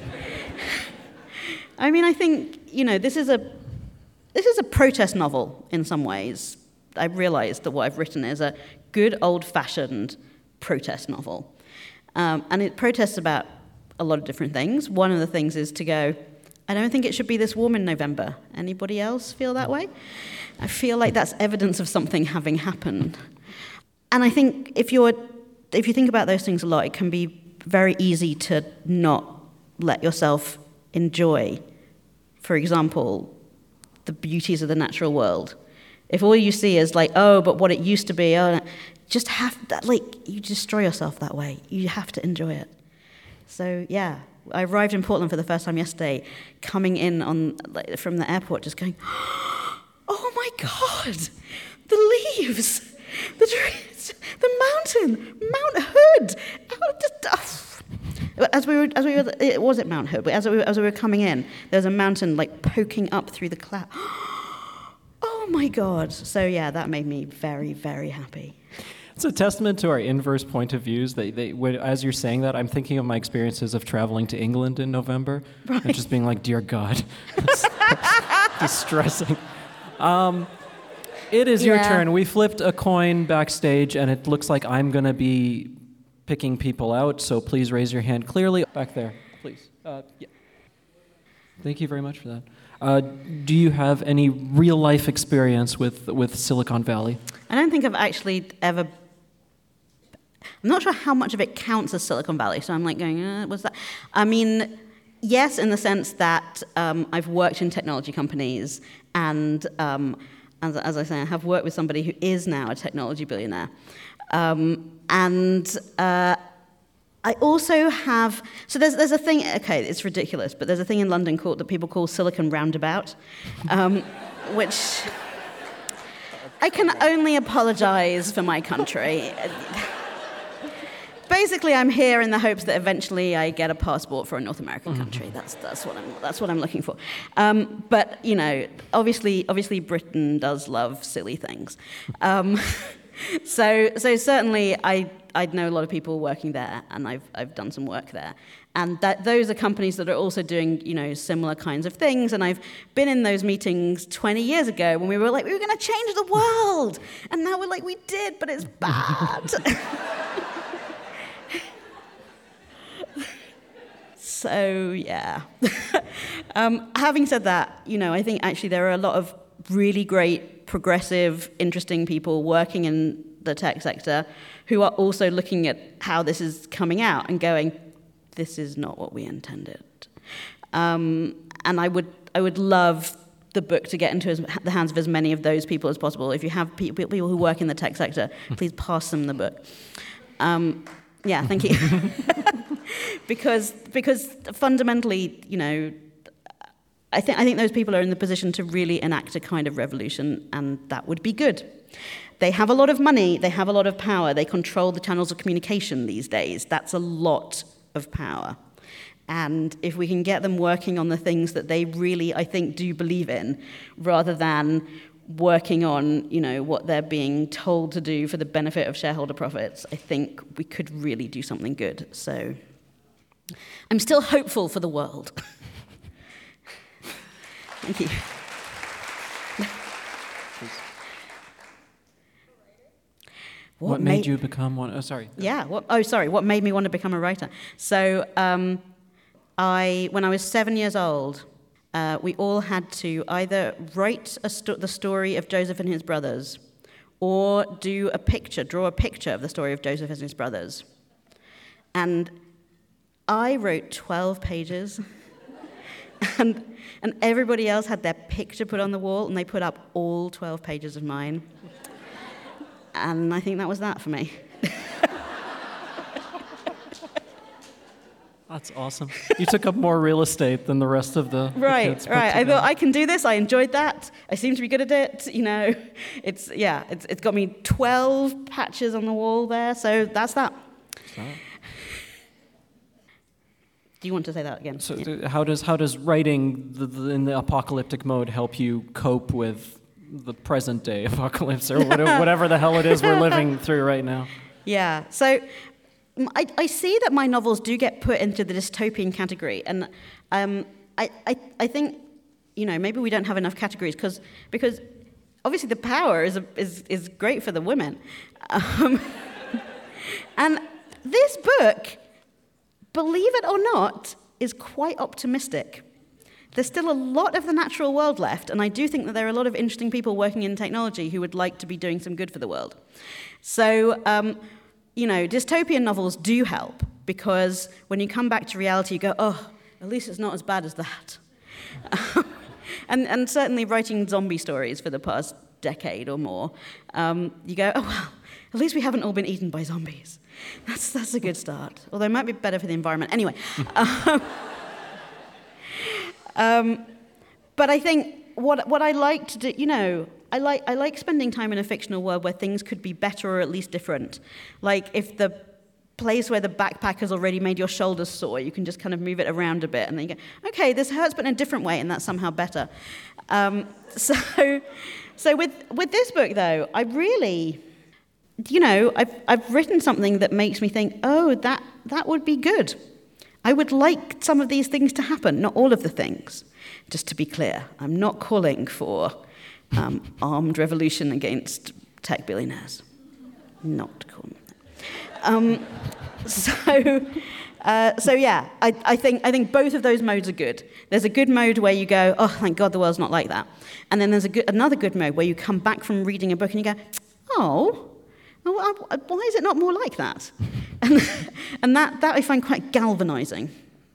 I mean, I think, you know, this is a this is a protest novel in some ways. I realized that what I've written is a good old-fashioned protest novel. Um, and it protests about a lot of different things. One of the things is to go, I don't think it should be this warm in November. Anybody else feel that way? I feel like that's evidence of something having happened. And I think if you're if you think about those things a lot, it can be very easy to not let yourself enjoy, for example, the beauties of the natural world. If all you see is like, oh, but what it used to be, oh, just have that, like, you destroy yourself that way. You have to enjoy it. So, yeah, I arrived in Portland for the first time yesterday, coming in on like, from the airport, just going, oh my God, the leaves, the trees, the mountain, Mount Hood, oh, just, oh. As we were, as we were, it was at Mount Hood. But as we were, as we were coming in, there was a mountain like poking up through the cloud. Oh my God! So yeah, that made me very, very happy. It's a testament to our inverse point of views. That they, when, as you're saying that, I'm thinking of my experiences of traveling to England in November, right. And just being like, "Dear God, that's, that's distressing." Um, it is yeah. your turn. We flipped a coin backstage, and it looks like I'm gonna be picking people out, so please raise your hand clearly. Back there, please. Uh, yeah. Thank you very much for that. Uh, do you have any real-life experience with, with Silicon Valley? I don't think I've actually ever... I'm not sure how much of it counts as Silicon Valley, so I'm like going, uh, what's that? I mean, yes, in the sense that um, I've worked in technology companies, and um, as, as I say, I have worked with somebody who is now a technology billionaire. Um, and uh, I also have, so there's there's a thing, okay, it's ridiculous, but there's a thing in London called that people call Silicon Roundabout, um, which I can only apologize for my country. Basically, I'm here in the hopes that eventually I get a passport for a North American country. Mm-hmm. That's that's what I'm that's what I'm looking for. Um, but you know, obviously, obviously, Britain does love silly things. Um, So, so certainly, I I know a lot of people working there, and I've I've done some work there, and that those are companies that are also doing you know similar kinds of things. And I've been in those meetings twenty years ago when we were like we were going to change the world, and now we're like we did, but it's bad. So yeah. um, having said that, you know, I think actually there are a lot of really great, progressive, interesting people working in the tech sector who are also looking at how this is coming out and going, this is not what we intended. Um, and I would I would love the book to get into as, the hands of as many of those people as possible. If you have people, people who work in the tech sector, please pass them the book. Um, yeah, thank you. because because fundamentally, you know, I think I think those people are in the position to really enact a kind of revolution, and that would be good. They have a lot of money, they have a lot of power, they control the channels of communication these days. That's a lot of power. And if we can get them working on the things that they really, I think, do believe in, rather than working on, you know, what they're being told to do for the benefit of shareholder profits, I think we could really do something good. So I'm still hopeful for the world. Thank you. What, what made, made you become one? Oh, sorry. Yeah. What, oh, sorry. What made me want to become a writer? So, um, I, when I was seven years old, uh, we all had to either write a sto- the story of Joseph and his brothers, or do a picture, draw a picture of the story of Joseph and his brothers. And I wrote twelve pages, and and everybody else had their picture put on the wall, and they put up all twelve pages of mine. And I think that was that for me. That's awesome. You took up more real estate than the rest of the, right, the kids put right. together. I thought I can do this. I enjoyed that. I seem to be good at it. You know, it's yeah. It's it's got me twelve patches on the wall there. So that's that. So. Do you want to say that again? So yeah. how does how does writing the, the, in the apocalyptic mode help you cope with the present day apocalypse or whatever, whatever the hell it is we're living through right now? Yeah. So. I, I see that my novels do get put into the dystopian category, and um, I, I I think, you know, maybe we don't have enough categories because because obviously the power is a, is is great for the women, um, and this book, believe it or not, is quite optimistic. There's still a lot of the natural world left, and I do think that there are a lot of interesting people working in technology who would like to be doing some good for the world. So. Um, You know, dystopian novels do help because when you come back to reality, you go, oh, at least it's not as bad as that. and and certainly writing zombie stories for the past decade or more, um, you go, oh, well, at least we haven't all been eaten by zombies. That's that's a good start. Although it might be better for the environment. Anyway. um, um, but I think what what I like to do, you know, I like I like spending time in a fictional world where things could be better or at least different. Like if the place where the backpack has already made your shoulders sore, you can just kind of move it around a bit, and then you go, okay, this hurts, but in a different way, and that's somehow better. Um, so, so with with this book though, I really, you know, I've I've written something that makes me think, oh, that that would be good. I would like some of these things to happen, not all of the things. Just to be clear, I'm not calling for Um, armed revolution against tech billionaires. Not cool. Um, so, uh, so yeah, I, I think I think both of those modes are good. There's a good mode where you go, oh, thank God the world's not like that, and then there's a good, another good mode where you come back from reading a book and you go, oh, oh why is it not more like that? And, and that that I find quite galvanizing.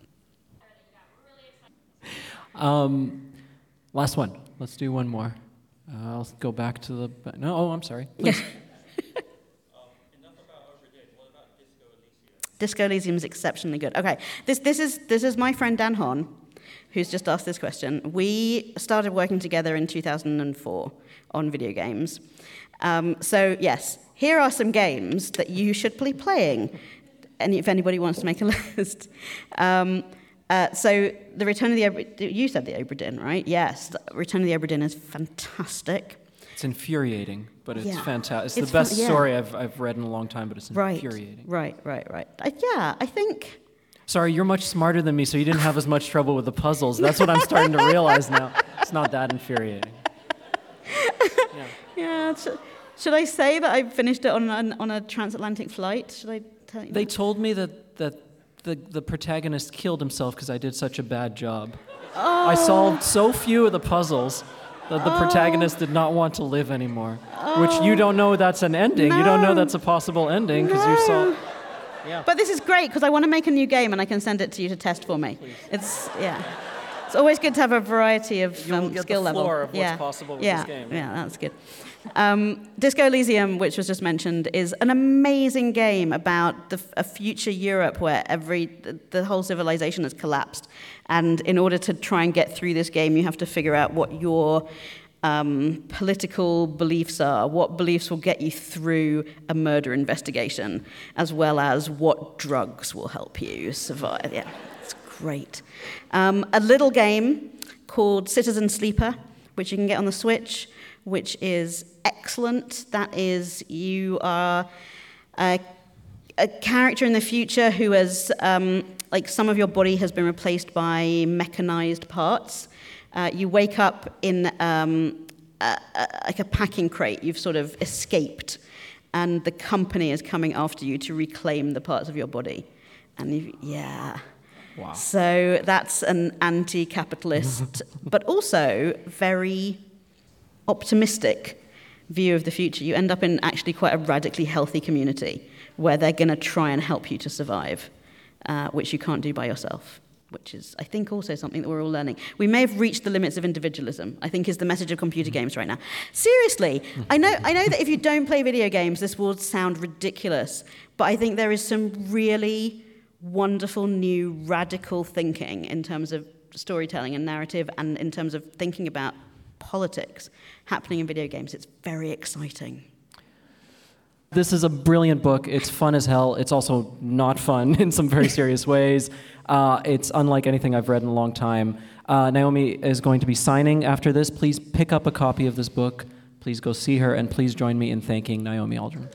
Um, last one. Let's do one more. Uh, I'll go back to the... No, oh, I'm sorry. Please. um, enough about Obra Dinn. What about Disco Elysium? Disco Elysium is exceptionally good. Okay, this this is this is my friend Dan Hahn, who's just asked this question. We started working together in two thousand four on video games. Um, so yes, here are some games that you should be playing, and if anybody wants to make a list. Um, Uh, so the Return of the Obra Dinn, you said the Obra Dinn, right? Yes, the Return of the Obra Dinn is fantastic. It's infuriating, but it's yeah. fantastic. It's, it's the best fun, yeah. story I've I've read in a long time, but it's right, infuriating. Right, right, right. I, yeah, I think... Sorry, you're much smarter than me, so you didn't have as much trouble with the puzzles. That's what I'm starting to realize now. It's not that infuriating. Yeah. yeah should, should I say that I finished it on an, on a transatlantic flight? Should I tell you They that? told me that... that The, the protagonist killed himself because I did such a bad job. Oh. I solved so few of the puzzles that the oh. protagonist did not want to live anymore. Oh. Which you don't know that's an ending. No. You don't know that's a possible ending because no. you solved... Yeah. But this is great because I want to make a new game and I can send it to you to test for me. Please. It's, yeah. It's always good to have a variety of You'll um, get skill the floor level. of what's yeah. possible with yeah. this game. Yeah, that's good. Um, Disco Elysium, which was just mentioned, is an amazing game about the, a future Europe where every the, the whole civilization has collapsed. And in order to try and get through this game, you have to figure out what your um, political beliefs are, what beliefs will get you through a murder investigation, as well as what drugs will help you survive. Yeah, it's great. Um, a little game called Citizen Sleeper, which you can get on the Switch, which is excellent. That is, you are a, a character in the future who has, um, like, some of your body has been replaced by mechanized parts. Uh, you wake up in um, a, a, like a packing crate. You've sort of escaped, and the company is coming after you to reclaim the parts of your body. And you, yeah. Wow. So that's an anti-capitalist, but also very optimistic view of the future. You end up in actually quite a radically healthy community where they're going to try and help you to survive, uh, which you can't do by yourself, which is, I think, also something that we're all learning. We may have reached the limits of individualism, I think, is the message of computer games right now. Seriously, I know, I know that if you don't play video games, this will sound ridiculous, but I think there is some really wonderful, new, radical thinking in terms of storytelling and narrative and in terms of thinking about politics happening in video games. It's very exciting. This is a brilliant book. It's fun as hell. It's also not fun in some very serious ways. Uh, it's unlike anything I've read in a long time. Uh, Naomi is going to be signing after this. Please pick up a copy of this book. Please go see her, and please join me in thanking Naomi Alderman.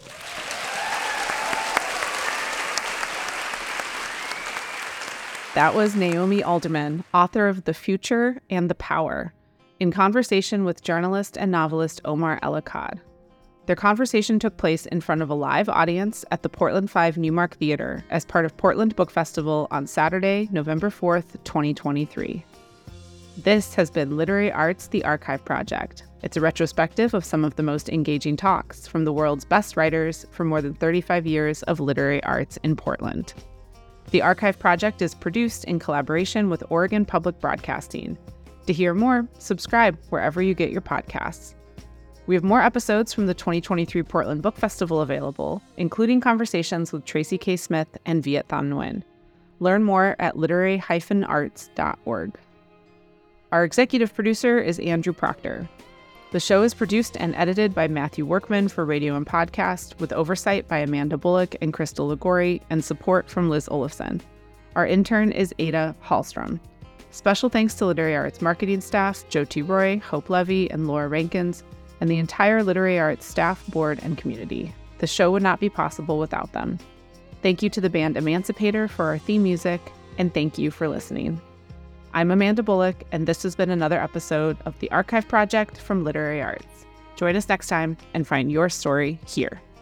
That was Naomi Alderman, author of The Future and the Power, in conversation with journalist and novelist Omar El-Akkad. Their conversation took place in front of a live audience at the Portland five Newmark Theater as part of Portland Book Festival on Saturday, November fourth, twenty twenty-three. This has been Literary Arts, the Archive Project. It's a retrospective of some of the most engaging talks from the world's best writers for more than thirty-five years of literary arts in Portland. The Archive Project is produced in collaboration with Oregon Public Broadcasting. To hear more, subscribe wherever you get your podcasts. We have more episodes from the twenty twenty-three Portland Book Festival available, including conversations with Tracy K. Smith and Viet Thanh Nguyen. Learn more at literary dash arts dot org. Our executive producer is Andrew Proctor. The show is produced and edited by Matthew Workman for Radio and Podcast, with oversight by Amanda Bullock and Crystal Ligori, and support from Liz Olafson. Our intern is Ada Hallstrom. Special thanks to Literary Arts marketing staff Jyoti Roy, Hope Levy, and Laura Rankins, and the entire Literary Arts staff, board, and community. The show would not be possible without them. Thank you to the band Emancipator for our theme music, and thank you for listening. I'm Amanda Bullock, and this has been another episode of the Archive Project from Literary Arts. Join us next time and find your story here.